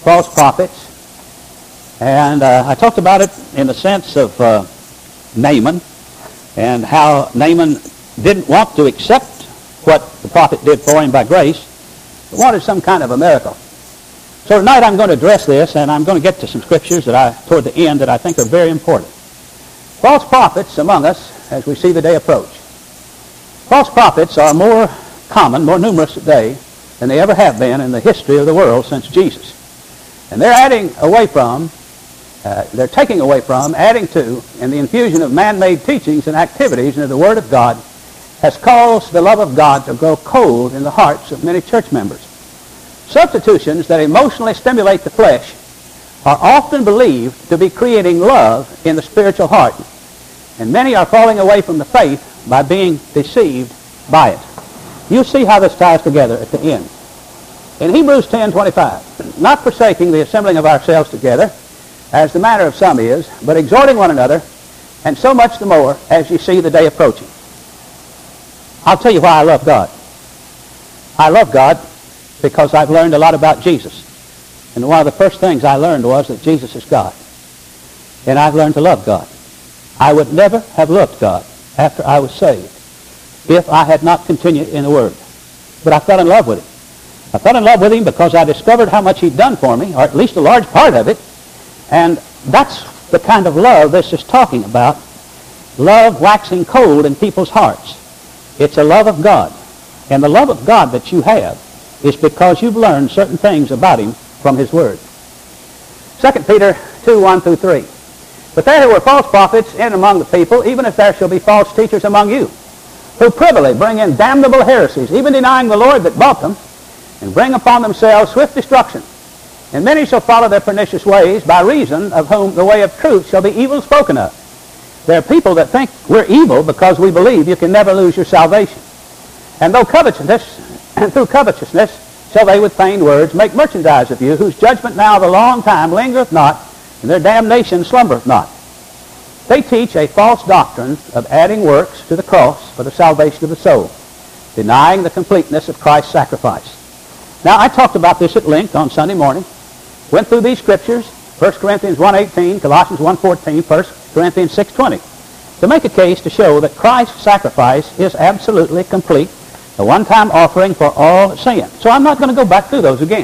false prophets. And I talked about it in the sense of Naaman, and how Naaman didn't want to accept what the prophet did for him by grace, but wanted some kind of a miracle. So tonight I'm going to address this, and I'm going to get to some scriptures toward the end that I think are very important. False prophets among us as we see the day approach. False prophets are more common, more numerous today than they ever have been in the history of the world since Jesus. And they're taking away from, adding to, and the infusion of man-made teachings and activities into the Word of God has caused the love of God to grow cold in the hearts of many church members. Substitutions that emotionally stimulate the flesh are often believed to be creating love in the spiritual heart, and many are falling away from the faith by being deceived by it. You'll see how this ties together at the end. In Hebrews 10:25, not forsaking the assembling of ourselves together, as the manner of some is, but exhorting one another, and so much the more as you see the day approaching. I'll tell you why I love God. I love God because I've learned a lot about Jesus. And one of the first things I learned was that Jesus is God. And I've learned to love God. I would never have loved God after I was saved if I had not continued in the Word. But I fell in love with Him. I fell in love with Him because I discovered how much He'd done for me, or at least a large part of it. And that's the kind of love this is talking about. Love waxing cold in people's hearts. It's a love of God. And the love of God that you have is because you've learned certain things about Him from His Word. 2 Peter 2:1-3. But there were false prophets in among the people, even as there shall be false teachers among you, who privily bring in damnable heresies, even denying the Lord that bought them, and bring upon themselves swift destruction. And many shall follow their pernicious ways, by reason of whom the way of truth shall be evil spoken of. There are people that think we're evil because we believe you can never lose your salvation. And through covetousness shall they with feigned words make merchandise of you, whose judgment now of a long time lingereth not, and their damnation slumbereth not. They teach a false doctrine of adding works to the cross for the salvation of the soul, denying the completeness of Christ's sacrifice. Now, I talked about this at length on Sunday morning. Went through these scriptures, 1 Corinthians 1:18, Colossians 1:14, 1 Corinthians 6:20, to make a case to show that Christ's sacrifice is absolutely complete, a one-time offering for all sin. So I'm not going to go back through those again.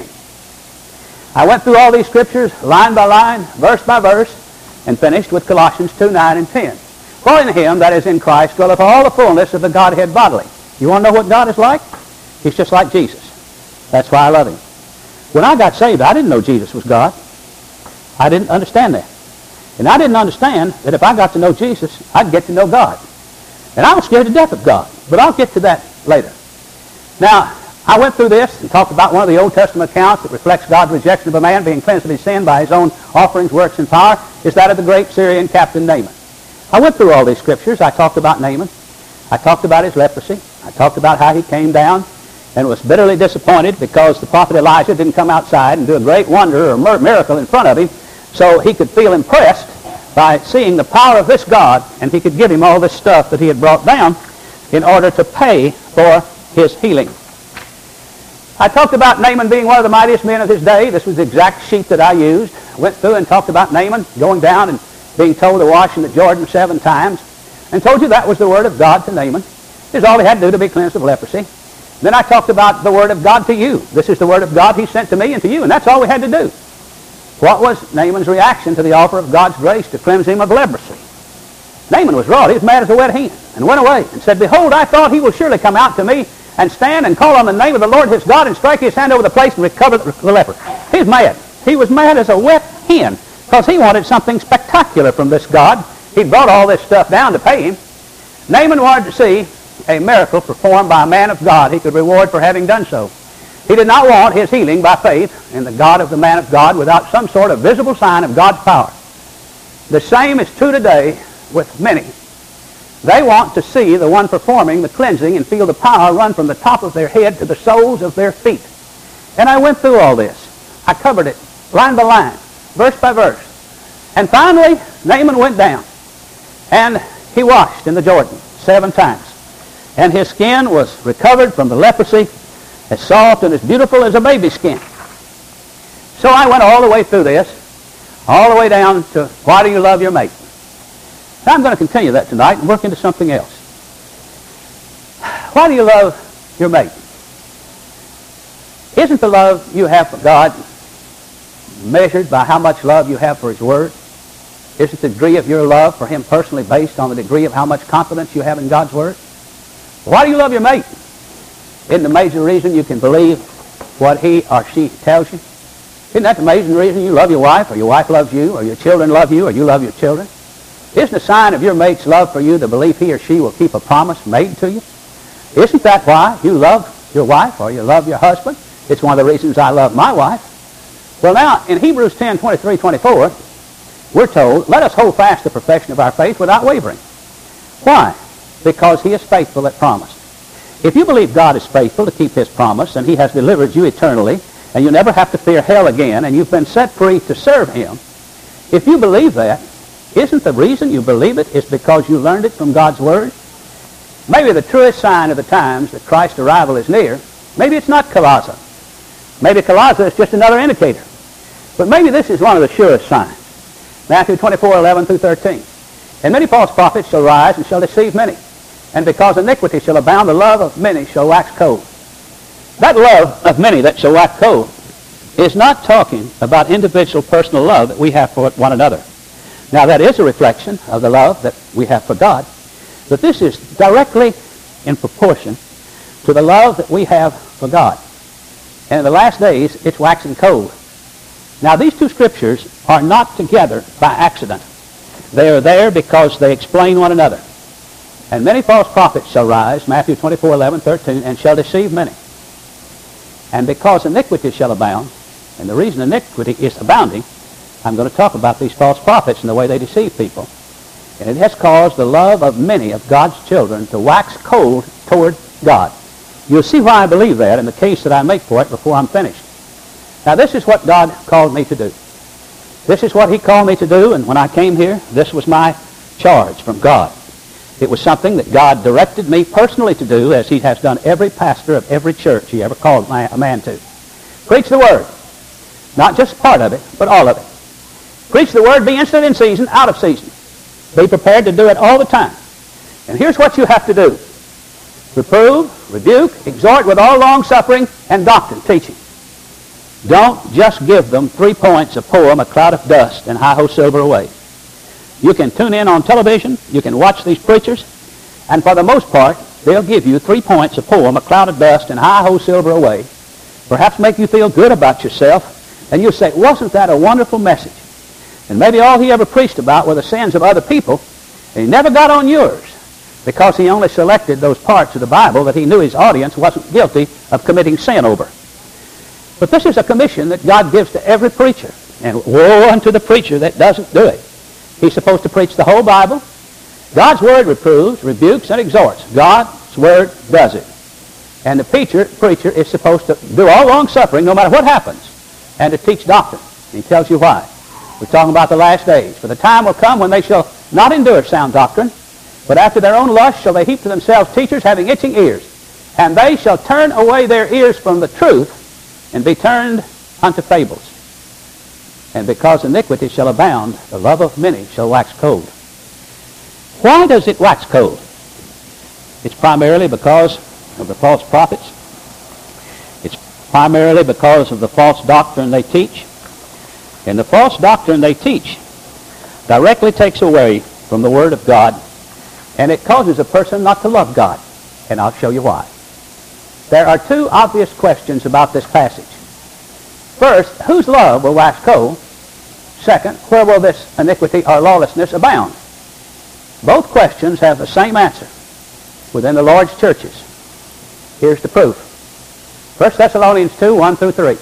I went through all these scriptures line by line, verse by verse, and finished with Colossians 2:9 and 10. For in Him that is in Christ dwelleth all the fullness of the Godhead bodily. You want to know what God is like? He's just like Jesus. That's why I love Him. When I got saved, I didn't know Jesus was God. I didn't understand that. And I didn't understand that if I got to know Jesus, I'd get to know God. And I was scared to death of God. But I'll get to that later. Now, I went through this and talked about one of the Old Testament accounts that reflects God's rejection of a man being cleansed of his sin by his own offerings, works, and power, is that of the great Syrian captain Naaman. I went through all these scriptures. I talked about Naaman. I talked about his leprosy. I talked about how he came down and was bitterly disappointed because the prophet Elijah didn't come outside and do a great wonder or miracle in front of him, so he could feel impressed by seeing the power of this God, and he could give him all this stuff that he had brought down in order to pay for his healing. I talked about Naaman being one of the mightiest men of his day. This was the exact sheet that I used. I went through and talked about Naaman going down and being told to wash in the Jordan 7 times, and told you that was the word of God to Naaman. This is all he had to do to be cleansed of leprosy. Then I talked about the word of God to you. This is the word of God He sent to me and to you, and that's all we had to do. What was Naaman's reaction to the offer of God's grace to cleanse him of leprosy? Naaman was wroth. He was mad as a wet hen, and went away and said, Behold, I thought he will surely come out to me and stand and call on the name of the Lord his God and strike his hand over the place and recover the leper. He was mad. He was mad as a wet hen because he wanted something spectacular from this God. He brought all this stuff down to pay him. Naaman wanted to see a miracle performed by a man of God he could reward for having done so. He did not want his healing by faith in the God of the man of God without some sort of visible sign of God's power. The same is true today with many. They want to see the one performing the cleansing and feel the power run from the top of their head to the soles of their feet. And I went through all this. I covered it line by line, verse by verse. And finally, Naaman went down, and he washed in the Jordan 7 times. And his skin was recovered from the leprosy, as soft and as beautiful as a baby's skin. so I went all the way through this, all the way down to why do you love your mate? Now I'm going to continue that tonight and work into something else. Why do you love your mate? Isn't the love you have for God measured by how much love you have for His Word? Isn't the degree of your love for Him personally based on the degree of how much confidence you have in God's Word? Why do you love your mate? Isn't the major reason you can believe what he or she tells you? Isn't that the major reason you love your wife, or your wife loves you, or your children love you, or you love your children? Isn't the sign of your mate's love for you the belief he or she will keep a promise made to you? Isn't that why you love your wife or you love your husband? It's one of the reasons I love my wife. Well, now, in Hebrews 10, 23, 24, we're told, let us hold fast the profession of our faith without wavering. Why? Because He is faithful that promised. If you believe God is faithful to keep His promise, and He has delivered you eternally, and you never have to fear hell again, and you've been set free to serve Him, if you believe that, isn't the reason you believe it is because you learned it from God's Word? Maybe the truest sign of the times that Christ's arrival is near, maybe it's not Colossae. Maybe Colossae is just another indicator. But maybe this is one of the surest signs. Matthew 24, 11 through 13. And many false prophets shall rise and shall deceive many. And because iniquity shall abound, the love of many shall wax cold. That love of many that shall wax cold is not talking about individual personal love that we have for one another. Now, that is a reflection of the love that we have for God. But this is directly in proportion to the love that we have for God. And in the last days, it's waxing cold. Now, these two scriptures are not together by accident. They are there because they explain one another. And many false prophets shall rise, Matthew 24, 11, 13, and shall deceive many. And because iniquity shall abound, and the reason iniquity is abounding, I'm going to talk about these false prophets and the way they deceive people. And it has caused the love of many of God's children to wax cold toward God. You'll see why I believe that in the case that I make for it before I'm finished. Now, this is what God called me to do. This is what He called me to do, and when I came here, this was my charge from God. It was something that God directed me personally to do, as He has done every pastor of every church He ever called a man to. Preach the Word. Not just part of it, but all of it. Preach the Word, be instant in season, out of season. Be prepared to do it all the time. And here's what you have to do. Reprove, rebuke, exhort with all long-suffering and doctrine, teaching. Don't just give them 3 points, a poem, a cloud of dust, and hi-ho silver away. You can tune in on television, you can watch these preachers, and for the most part, they'll give you 3 points, a poem, a cloud of dust, and hi-ho silver away. Perhaps make you feel good about yourself, and you'll say, wasn't that a wonderful message? And maybe all he ever preached about were the sins of other people, and he never got on yours, because he only selected those parts of the Bible that he knew his audience wasn't guilty of committing sin over. But this is a commission that God gives to every preacher, and woe unto the preacher that doesn't do it. He's supposed to preach the whole Bible. God's Word reproves, rebukes, and exhorts. God's Word does it. And the preacher is supposed to do all long-suffering no matter what happens, and to teach doctrine. And he tells you why. We're talking about the last days. For the time will come when they shall not endure sound doctrine, but after their own lust shall they heap to themselves teachers having itching ears. And they shall turn away their ears from the truth, and be turned unto fables. And because iniquity shall abound, the love of many shall wax cold. Why does it wax cold? It's primarily because of the false prophets. It's primarily because of the false doctrine they teach. And the false doctrine they teach directly takes away from the Word of God, and it causes a person not to love God. And I'll show you why. There are 2 obvious questions about this passage. First, whose love will wax cold? Second, where will this iniquity or lawlessness abound? Both questions have the same answer within the Lord's churches. Here's the proof. 1 Thessalonians 2, 1 through 3.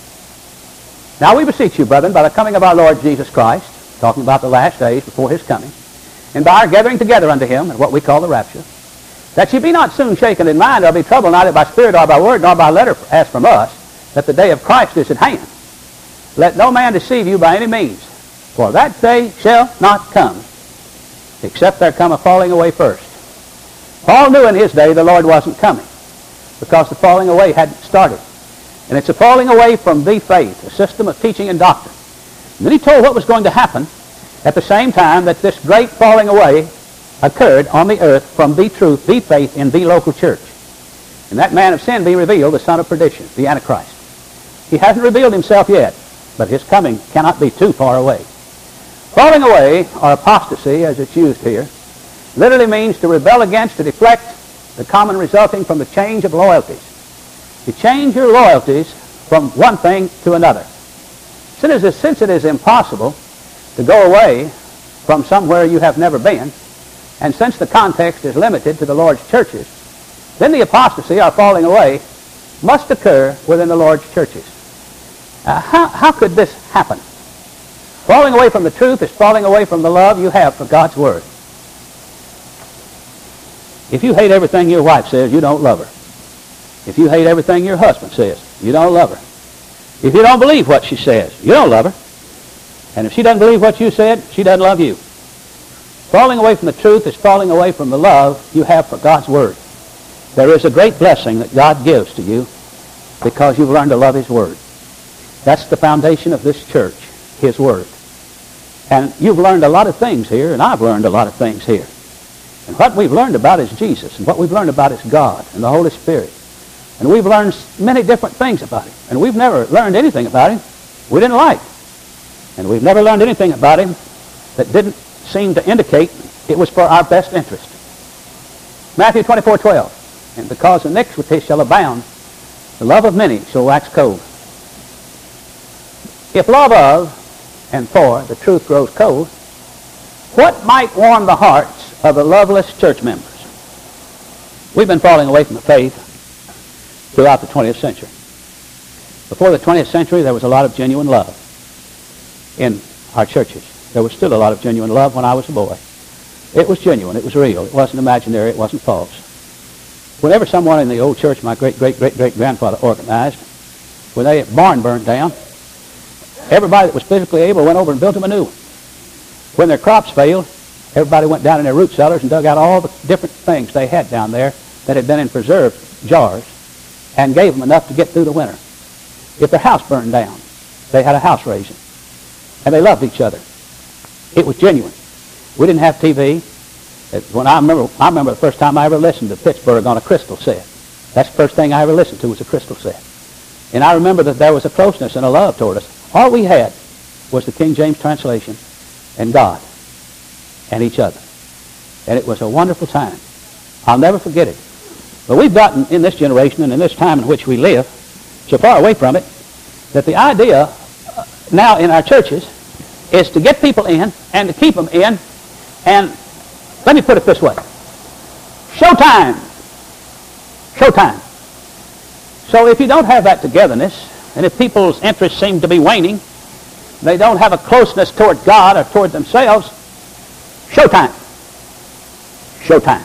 Now we beseech you, brethren, by the coming of our Lord Jesus Christ, talking about the last days before His coming, and by our gathering together unto Him, and what we call the rapture, that ye be not soon shaken in mind, or be troubled neither by spirit, or by word, nor by letter, as from us, that the day of Christ is at hand. Let no man deceive you by any means, for that day shall not come, except there come a falling away first. Paul knew in his day the Lord wasn't coming, because the falling away hadn't started. And it's a falling away from the faith, a system of teaching and doctrine. And then he told what was going to happen at the same time that this great falling away occurred on the earth from the truth, the faith in the local church. And that man of sin be revealed, the son of perdition, the Antichrist. He hasn't revealed himself yet, but his coming cannot be too far away. Falling away, or apostasy as it's used here, literally means to rebel against, to deflect, the common resulting from the change of loyalties. You change your loyalties from one thing to another. Since it is impossible to go away from somewhere you have never been, and since the context is limited to the Lord's churches, then the apostasy, or falling away, must occur within the Lord's churches. How could this happen? Falling away from the truth is falling away from the love you have for God's Word. If you hate everything your wife says, you don't love her. If you hate everything your husband says, you don't love her. If you don't believe what she says, you don't love her. And if she doesn't believe what you said, she doesn't love you. Falling away from the truth is falling away from the love you have for God's Word. There is a great blessing that God gives to you because you've learned to love His Word. That's the foundation of this church, His Word. And you've learned a lot of things here, and I've learned a lot of things here. And what we've learned about is Jesus, and what we've learned about is God and the Holy Spirit. And we've learned many different things about Him. And we've never learned anything about Him we didn't like. And we've never learned anything about Him that didn't seem to indicate it was for our best interest. Matthew 24:12. And because iniquity shall abound, the love of many shall wax cold. If love of and for the truth grows cold, what might warm the hearts of the loveless church members? We've been falling away from the faith throughout the 20th century. Before the 20th century, there was a lot of genuine love in our churches. There was still a lot of genuine love when I was a boy. It was genuine. It was real. It wasn't imaginary. It wasn't false. Whenever someone in the old church my great-great-great-great-grandfather organized, when their barn burned down, everybody that was physically able went over and built them a new one. When their crops failed, everybody went down in their root cellars and dug out all the different things they had down there that had been in preserved jars and gave them enough to get through the winter. If their house burned down, they had a house raising. And they loved each other. It was genuine. We didn't have TV. When I remember the first time I ever listened to Pittsburgh on a crystal set. That's the first thing I ever listened to was a crystal set. And I remember that there was a closeness and a love toward us. All we had was the King James translation and God and each other. And it was a wonderful time. I'll never forget it. But we've gotten in this generation and in this time in which we live so far away from it that the idea now in our churches is to get people in and to keep them in. And let me put it this way. Showtime. Showtime. So if you don't have that togetherness, and if people's interests seem to be waning, they don't have a closeness toward God or toward themselves, showtime. Showtime.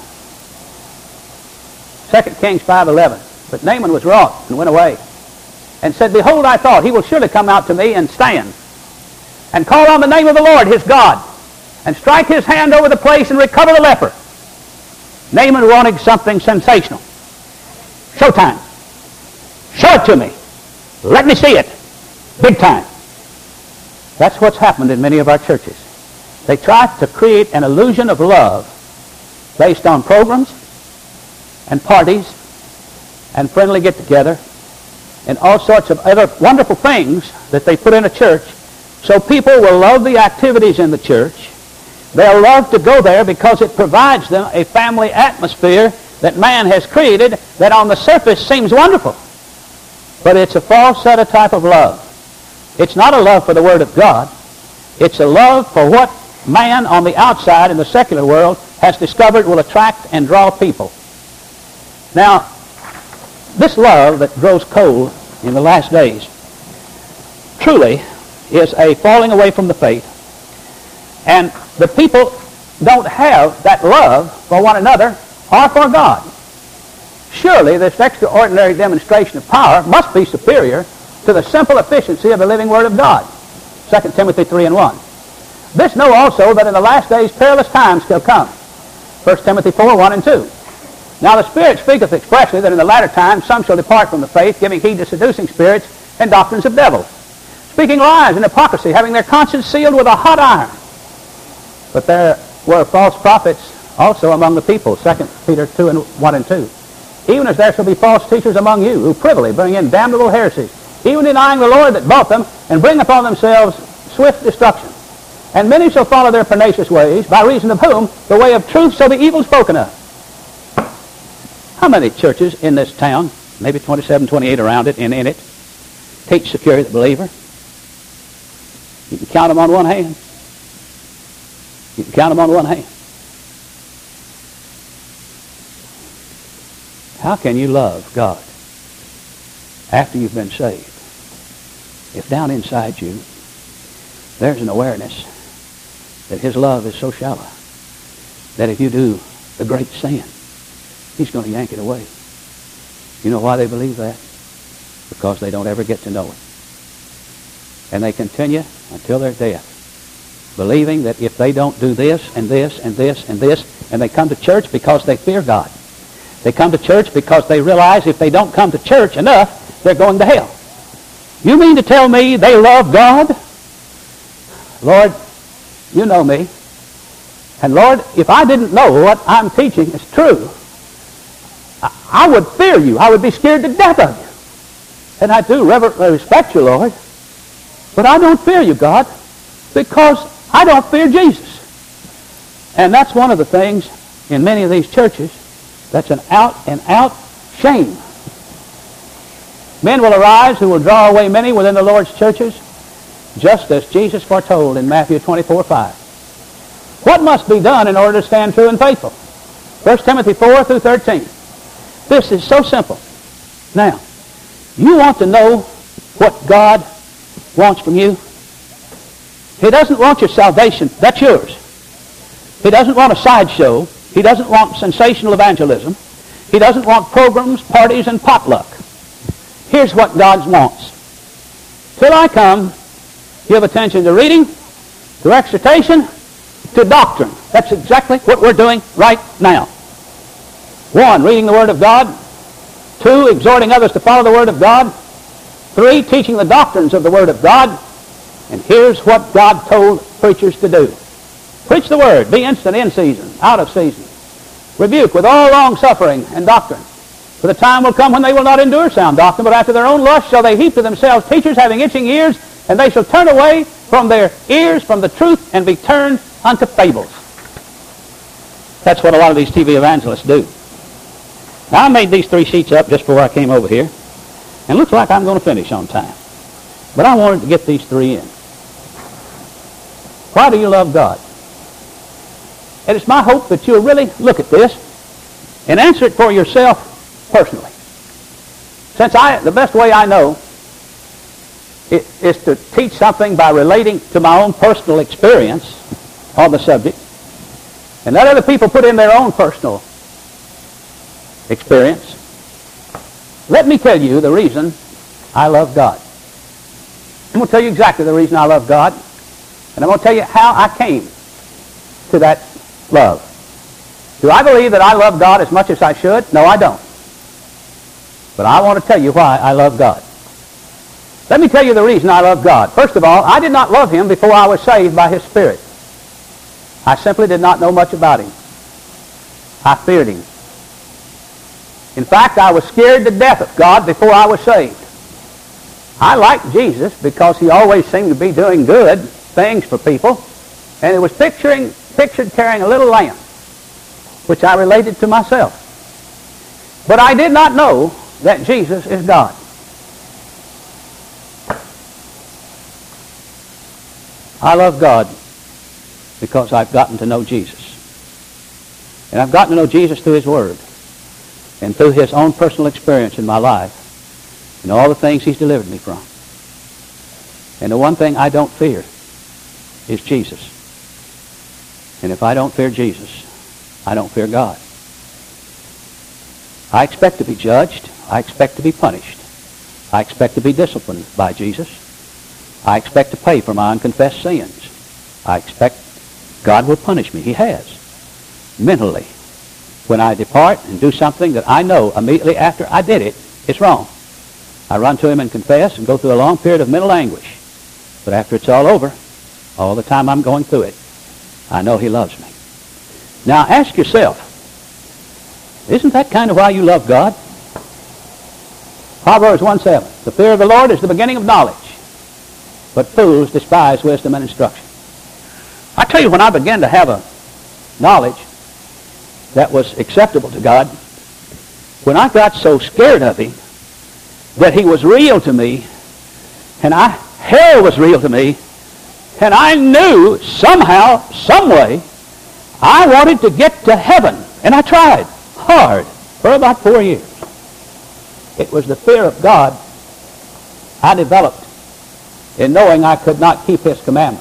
2 Kings 5:11. But Naaman was wroth and went away and said, Behold, I thought, he will surely come out to me and stand and call on the name of the Lord his God and strike his hand over the place and recover the leper. Naaman wanted something sensational. Showtime. Show it to me. Let me see it. Big time. That's what's happened in many of our churches. They try to create an illusion of love based on programs and parties and friendly get-together and all sorts of other wonderful things that they put in a church so people will love the activities in the church. They'll love to go there because it provides them a family atmosphere that man has created that on the surface seems wonderful. But it's a false set of type of love. It's not a love for the Word of God. It's a love for what man on the outside in the secular world has discovered will attract and draw people. Now, this love that grows cold in the last days truly is a falling away from the faith. And the people don't have that love for one another or for God. Surely this extraordinary demonstration of power must be superior to the simple efficiency of the living Word of God. 2 Timothy 3:1. This know also that in the last days perilous times shall come. 1 Timothy 4:1 and 2. Now the Spirit speaketh expressly that in the latter times some shall depart from the faith, giving heed to seducing spirits and doctrines of devils, speaking lies and hypocrisy, having their conscience sealed with a hot iron. But there were false prophets also among the people, 2 Peter 1 and 2. Even as there shall be false teachers among you, who privily bring in damnable heresies, even denying the Lord that bought them, and bring upon themselves swift destruction. And many shall follow their pernicious ways, by reason of whom the way of truth shall be evil spoken of. How many churches in this town, maybe 27, 28 around it, and in it, teach security the believer? You can count them on one hand. You can count them on one hand. How can you love God after you've been saved if down inside you there's an awareness that His love is so shallow that if you do the great sin, He's going to yank it away? You know why they believe that? Because they don't ever get to know it. And they continue until their death, believing that if they don't do this and this and this and this, and they come to church because they fear God. They come to church because they realize if they don't come to church enough, they're going to hell. You mean to tell me they love God? Lord, you know me. And Lord, if I didn't know what I'm teaching is true, I would fear you. I would be scared to death of you. And I do reverently respect you, Lord. But I don't fear you, God, because I don't fear Jesus. And that's one of the things in many of these churches that's an out-and-out shame. Men will arise who will draw away many within the Lord's churches, just as Jesus foretold in Matthew 24:5. What must be done in order to stand true and faithful? 1 Timothy 4 through 13. This is so simple. Now, you want to know what God wants from you? He doesn't want your salvation. That's yours. He doesn't want a sideshow. He doesn't want sensational evangelism. He doesn't want programs, parties, and potluck. Here's what God wants. Till I come, give attention to reading, to exhortation, to doctrine. That's exactly what we're doing right now. 1, reading the Word of God. 2, exhorting others to follow the Word of God. 3, teaching the doctrines of the Word of God. And here's what God told preachers to do. Preach the Word. Be instant in season, out of season. Rebuke with all long-suffering and doctrine. For the time will come when they will not endure sound doctrine, but after their own lust shall they heap to themselves teachers having itching ears, and they shall turn away from their ears from the truth and be turned unto fables. That's what a lot of these TV evangelists do. Now, I made these 3 sheets up just before I came over here, and it looks like I'm going to finish on time. But I wanted to get these 3 in. Why do you love God? And it's my hope that you'll really look at this and answer it for yourself personally. Since the best way I know is to teach something by relating to my own personal experience on the subject, and let other people put in their own personal experience. Let me tell you the reason I love God. I'm going to tell you exactly the reason I love God, and I'm going to tell you how I came to that love. Do I believe that I love God as much as I should? No, I don't. But I want to tell you why I love God. Let me tell you the reason I love God. First of all, I did not love Him before I was saved by His Spirit. I simply did not know much about Him. I feared Him. In fact, I was scared to death of God before I was saved. I liked Jesus because He always seemed to be doing good things for people, and it was pictured carrying a little lamb, which I related to myself. But I did not know that Jesus is God. I love God because I've gotten to know Jesus. And I've gotten to know Jesus through His Word and through His own personal experience in my life and all the things He's delivered me from. And the one thing I don't fear is Jesus. And if I don't fear Jesus, I don't fear God. I expect to be judged. I expect to be punished. I expect to be disciplined by Jesus. I expect to pay for my unconfessed sins. I expect God will punish me. He has. Mentally. when I depart and do something that I know immediately after I did it, it's wrong. I run to him and confess and go through a long period of mental anguish. But after it's all over, all the time I'm going through it, I know he loves me. Now ask yourself, isn't that kind of why you love God? Proverbs 1:7, the fear of the Lord is the beginning of knowledge, but fools despise wisdom and instruction. I tell you, when I began to have a knowledge that was acceptable to God, when I got so scared of him that he was real to me, and hell was real to me, and I knew somehow, some way, I wanted to get to heaven, and I tried hard for about 4 years. It was the fear of God I developed in knowing I could not keep his commandments.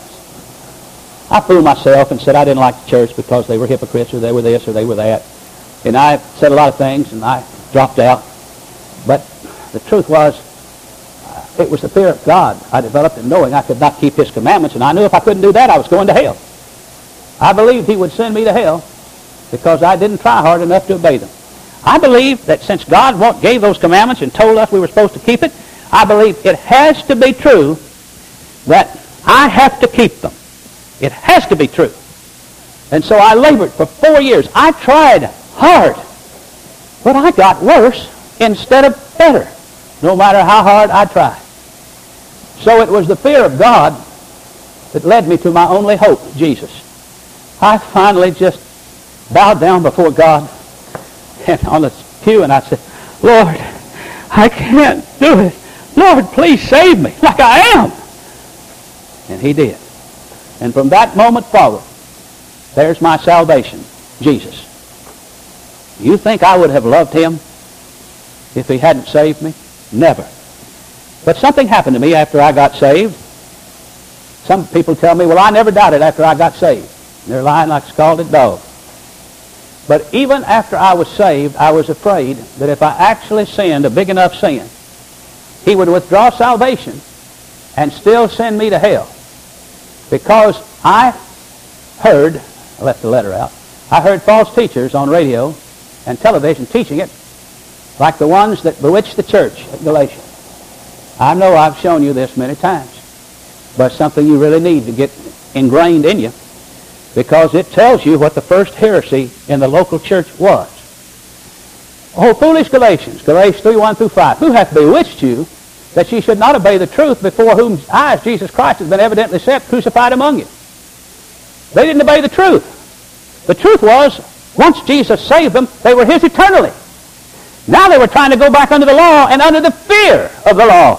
I fooled myself and said I didn't like the church because they were hypocrites, or they were this, or they were that. And I said a lot of things, and I dropped out. But the truth was, it was the fear of God I developed in knowing I could not keep his commandments, and I knew if I couldn't do that, I was going to hell. I believed he would send me to hell because I didn't try hard enough to obey them. I believe that since God gave those commandments and told us we were supposed to keep it, I believe it has to be true that I have to keep them. It has to be true. And so I labored for 4 years. I tried hard, but I got worse instead of better, no matter how hard I tried. So it was the fear of God that led me to my only hope, Jesus. I finally just bowed down before God and on the pew, and I said, Lord, I can't do it. Lord, please save me like I am. And he did. And from that moment forward, there's my salvation, Jesus. You think I would have loved him if he hadn't saved me? Never. But something happened to me after I got saved. Some people tell me, well, I never doubted after I got saved. They're lying like a scalded dog. But even after I was saved, I was afraid that if I actually sinned a big enough sin, he would withdraw salvation and still send me to hell. Because I left the letter out, I heard false teachers on radio and television teaching it like the ones that bewitched the church at Galatia. I know I've shown you this many times, but it's something you really need to get ingrained in you, because it tells you what the first heresy in the local church was. Oh, foolish Galatians, Galatians 3:1-5, who hath bewitched you that ye should not obey the truth, before whose eyes Jesus Christ has been evidently set, crucified among you? They didn't obey the truth. The truth was, once Jesus saved them, they were his eternally. Now they were trying to go back under the law and under the fear of the law.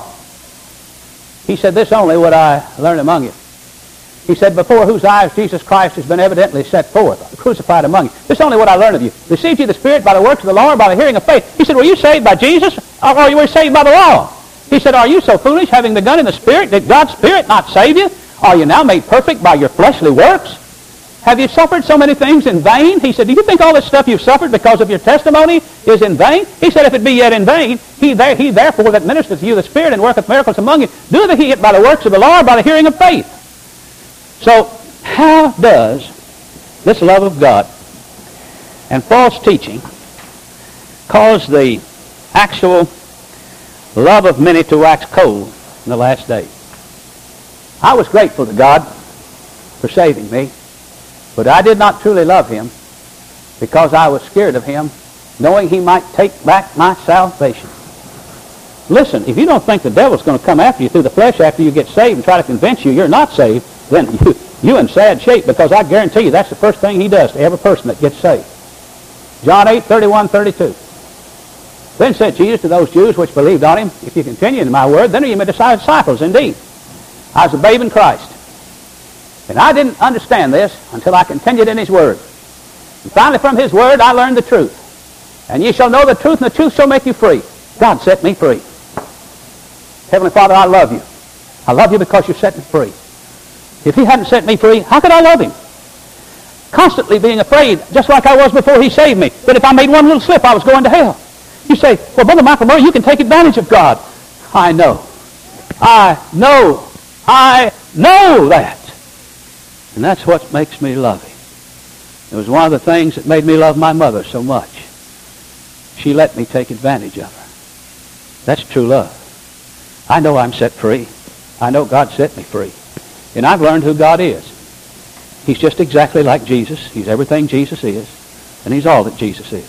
He said, this only would I learn among you. He said, before whose eyes Jesus Christ has been evidently set forth, crucified among you. This only what I learn of you. Received you the Spirit by the works of the law, or by the hearing of faith. He said, were you saved by Jesus, or you were saved by the law? He said, are you so foolish, having begun in the Spirit? Did God's Spirit not save you? Are you now made perfect by your fleshly works? Have you suffered so many things in vain? He said, do you think all this stuff you've suffered because of your testimony is in vain? He said, if it be yet in vain, he therefore that ministereth to you the Spirit and worketh miracles among you, doeth he it by the works of the law, or by the hearing of faith? So how does this love of God and false teaching cause the actual love of many to wax cold in the last days? I was grateful to God for saving me, but I did not truly love him because I was scared of him, knowing he might take back my salvation. Listen, if you don't think the devil's going to come after you through the flesh after you get saved and try to convince you you're not saved, then you're in sad shape, because I guarantee you that's the first thing he does to every person that gets saved. John 8:31-32. Then said Jesus to those Jews which believed on him, if you continue in my word, then are you my disciples indeed. I was a babe in Christ. And I didn't understand this until I continued in his word. And finally from his word I learned the truth. And ye shall know the truth, and the truth shall make you free. God set me free. Heavenly Father, I love you. I love you because you set me free. If he hadn't set me free, how could I love him? Constantly being afraid, just like I was before he saved me, that if I made one little slip, I was going to hell. You say, well, Brother Michael Murray, you can take advantage of God. I know. I know that. And that's what makes me love him. It was one of the things that made me love my mother so much. She let me take advantage of her. That's true love. I know I'm set free. I know God set me free. And I've learned who God is. He's just exactly like Jesus. He's everything Jesus is. And He's all that Jesus is.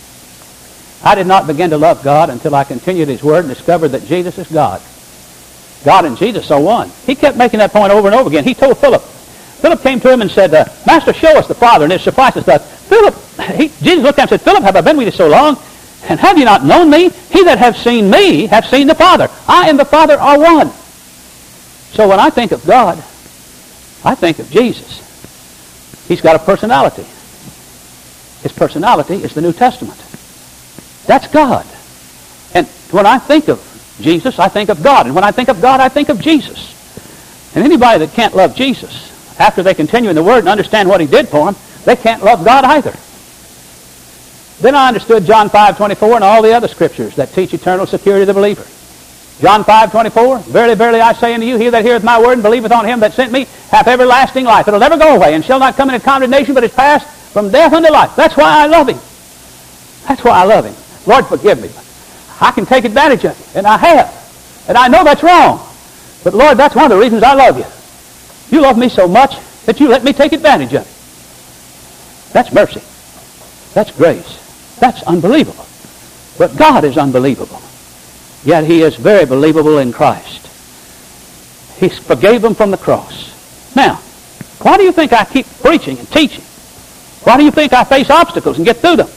I did not begin to love God until I continued His Word and discovered that Jesus is God. God and Jesus are one. He kept making that point over and over again. He told Philip. Philip came to him and said, Master, show us the Father, and it suffices us. Jesus looked at him and said, Philip, have I been with you so long? And have you not known me? He that hath seen me hath seen the Father. I and the Father are one. So when I think of God, I think of Jesus. He's got a personality. His personality is the New Testament. That's God. And when I think of Jesus, I think of God. And when I think of God, I think of Jesus. And anybody that can't love Jesus, after they continue in the Word and understand what He did for them, they can't love God either. Then I understood John 5:24 and all the other scriptures that teach eternal security of the believer. John 5:24, Verily, verily, I say unto you, he that heareth my word and believeth on him that sent me hath everlasting life. It'll never go away and shall not come into condemnation, but is passed from death unto life. That's why I love Him. That's why I love Him. Lord, forgive me. I can take advantage of it, and I have. And I know that's wrong. But Lord, that's one of the reasons I love You. You love me so much that You let me take advantage of it. That's mercy. That's grace. That's unbelievable. But God is unbelievable. Yet He is very believable in Christ. He forgave them from the cross. Now, why do you think I keep preaching and teaching? Why do you think I face obstacles and get through them?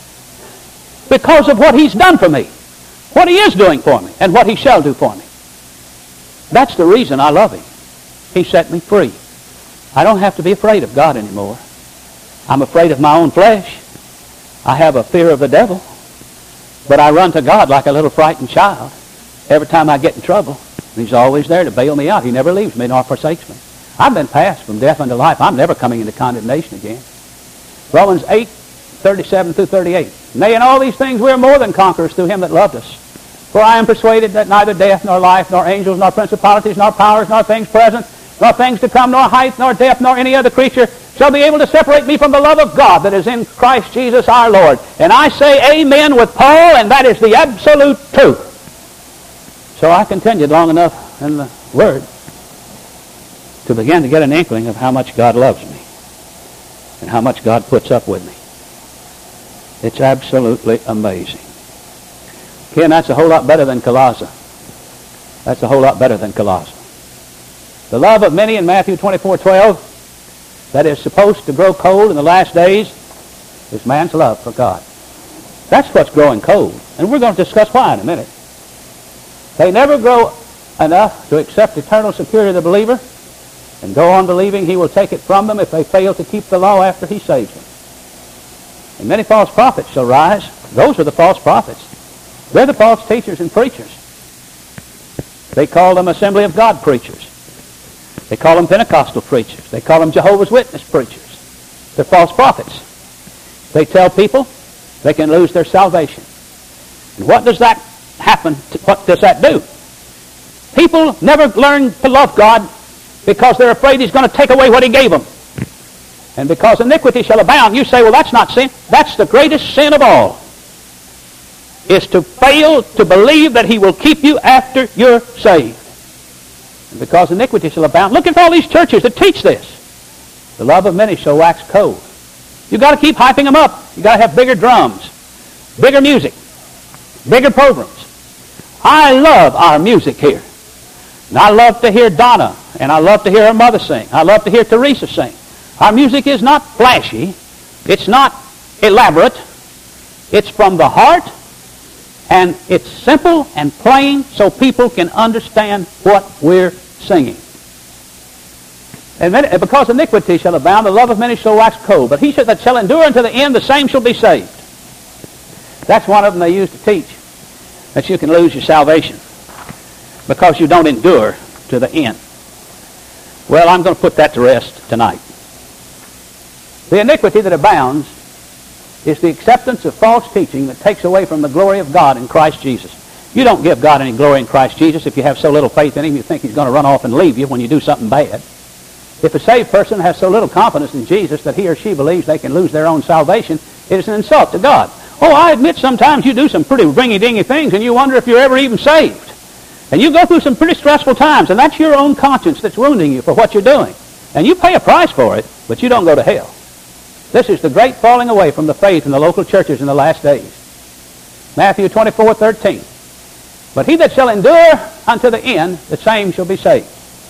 Because of what He's done for me. What He is doing for me and what He shall do for me. That's the reason I love Him. He set me free. I don't have to be afraid of God anymore. I'm afraid of my own flesh. I have a fear of the devil. But I run to God like a little frightened child every time I get in trouble. And He's always there to bail me out. He never leaves me nor forsakes me. I've been passed from death unto life. I'm never coming into condemnation again. Romans 8:37-38. Nay, in all these things we are more than conquerors through Him that loved us. For I am persuaded that neither death, nor life, nor angels, nor principalities, nor powers, nor things present, nor things to come, nor height, nor depth, nor any other creature shall be able to separate me from the love of God that is in Christ Jesus our Lord. And I say amen with Paul, and that is the absolute truth. So I continued long enough in the Word to begin to get an inkling of how much God loves me and how much God puts up with me. It's absolutely amazing. Ken, that's a whole lot better than Colossae. That's a whole lot better than Colossae. The love of many in Matthew 24:12 that is supposed to grow cold in the last days is man's love for God. That's what's growing cold. And we're going to discuss why in a minute. They never grow enough to accept eternal security of the believer and go on believing He will take it from them if they fail to keep the law after He saves them. And many false prophets shall rise. Those are the false prophets. They're the false teachers and preachers. They call them Assembly of God preachers. They call them Pentecostal preachers. They call them Jehovah's Witness preachers. They're false prophets. They tell people they can lose their salvation. And what does that happen? What does that do? People never learn to love God because they're afraid He's going to take away what He gave them. And because iniquity shall abound, you say, well, that's not sin. That's the greatest sin of all, is to fail to believe that He will keep you after you're saved. And because iniquity shall abound, look at all these churches that teach this. The love of many shall wax cold. You've got to keep hyping them up. You've got to have bigger drums, bigger music, bigger programs. I love our music here. And I love to hear Donna, and I love to hear her mother sing. I love to hear Teresa sing. Our music is not flashy. It's not elaborate. It's from the heart, and it's simple and plain so people can understand what we're singing. And because iniquity shall abound, the love of many shall wax cold. But he that shall endure unto the end, the same shall be saved. That's one of them they used to teach, that you can lose your salvation because you don't endure to the end. Well, I'm going to put that to rest tonight. The iniquity that abounds is the acceptance of false teaching that takes away from the glory of God in Christ Jesus. You don't give God any glory in Christ Jesus if you have so little faith in Him you think He's going to run off and leave you when you do something bad. If a saved person has so little confidence in Jesus that he or she believes they can lose their own salvation, it is an insult to God. Oh, I admit sometimes you do some pretty ringy-dingy things and you wonder if you're ever even saved. And you go through some pretty stressful times, and that's your own conscience that's wounding you for what you're doing. And you pay a price for it, but you don't go to hell. This is the great falling away from the faith in the local churches in the last days. Matthew 24:13. But he that shall endure unto the end, the same shall be saved.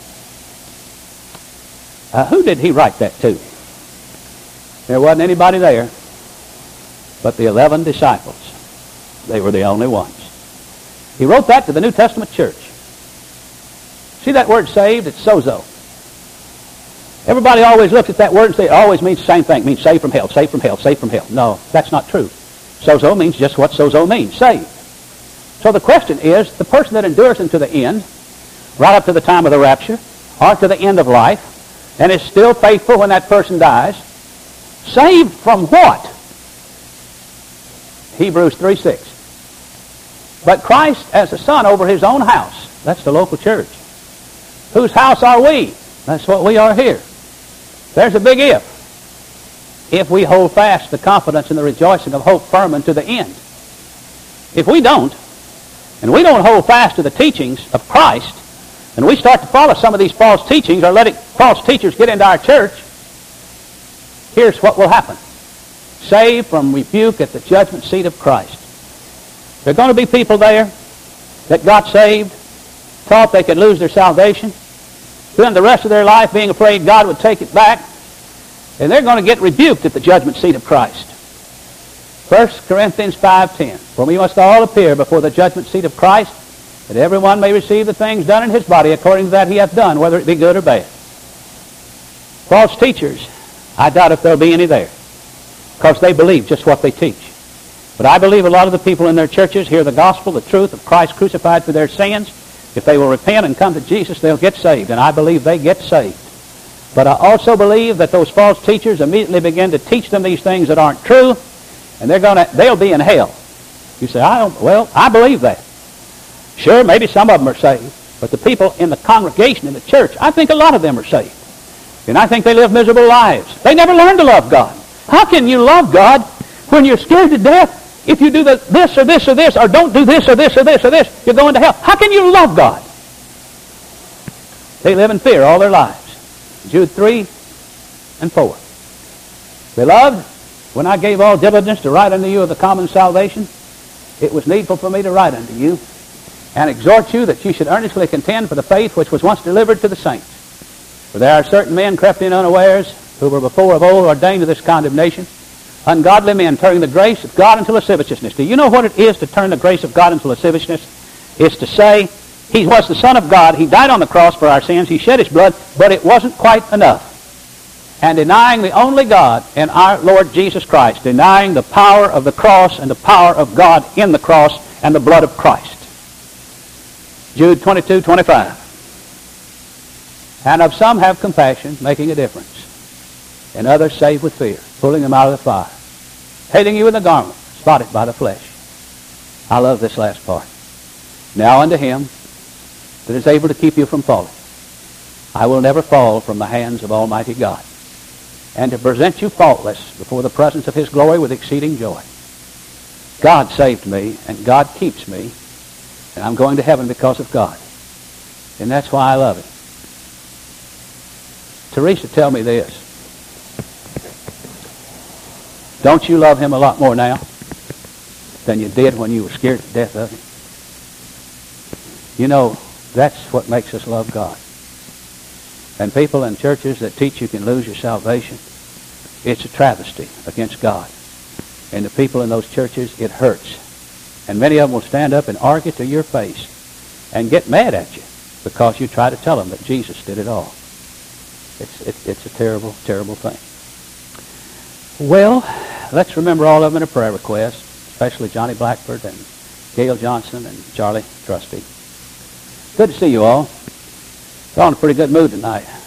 Who did he write that to? There wasn't anybody there but the 11 disciples. They were the only ones. He wrote that to the New Testament church. See that word saved? It's sozo. Everybody always looks at that word and says it always means the same thing. It means saved from hell, saved from hell, saved from hell. No, that's not true. Sozo means just what sozo means, saved. So the question is, the person that endures unto the end, right up to the time of the rapture, or to the end of life, and is still faithful when that person dies, saved from what? Hebrews 3:6. But Christ as a son over his own house. That's the local church. Whose house are we? That's what we are here. There's a big if. If we hold fast the confidence and the rejoicing of hope firm unto the end. If we don't, and we don't hold fast to the teachings of Christ, and we start to follow some of these false teachings or letting false teachers get into our church, here's what will happen. Saved from rebuke at the judgment seat of Christ. There are going to be people there that got saved, thought they could lose their salvation, spend the rest of their life being afraid God would take it back, and they're going to get rebuked at the judgment seat of Christ. 1 Corinthians 5:10. For we must all appear before the judgment seat of Christ, that everyone may receive the things done in his body according to that he hath done, whether it be good or bad. False teachers, I doubt if there'll be any there, because they believe just what they teach. But I believe a lot of the people in their churches hear the gospel, the truth of Christ crucified for their sins. If they will repent and come to Jesus, they'll get saved, and I believe they get saved. But I also believe that those false teachers immediately begin to teach them these things that aren't true, and they'll be in hell. You say, I believe that. Sure, maybe some of them are saved, but the people in the congregation, in the church, I think a lot of them are saved. And I think they live miserable lives. They never learned to love God. How can you love God when you're scared to death? If you do this or this or this, or don't do this or this or this or this, you're going to hell. How can you love God? They live in fear all their lives. Jude 3:4. Beloved, when I gave all diligence to write unto you of the common salvation, it was needful for me to write unto you, and exhort you that you should earnestly contend for the faith which was once delivered to the saints. For there are certain men crept in unawares, who were before of old ordained to this condemnation, ungodly men turning the grace of God into lasciviousness. Do you know what it is to turn the grace of God into lasciviousness? It's to say, he was the Son of God, he died on the cross for our sins, he shed his blood, but it wasn't quite enough. And denying the only God and our Lord Jesus Christ, denying the power of the cross and the power of God in the cross and the blood of Christ. Jude 22:25. And of some have compassion, making a difference, and others save with fear, pulling them out of the fire, hating you in the garment, spotted by the flesh. I love this last part. Now unto him that is able to keep you from falling, I will never fall from the hands of Almighty God, and to present you faultless before the presence of his glory with exceeding joy. God saved me, and God keeps me, and I'm going to heaven because of God. And that's why I love him. Teresa, tell me this. Don't you love him a lot more now than you did when you were scared to death of him? You know, that's what makes us love God. And people in churches that teach you can lose your salvation, it's a travesty against God. And the people in those churches, it hurts. And many of them will stand up and argue to your face and get mad at you because you try to tell them that Jesus did it all. It's a terrible, terrible thing. Well, let's remember all of them in a prayer request, especially Johnny Blackford and Gail Johnson and Charlie Trusty. Good to see you all. We're in a pretty good mood tonight.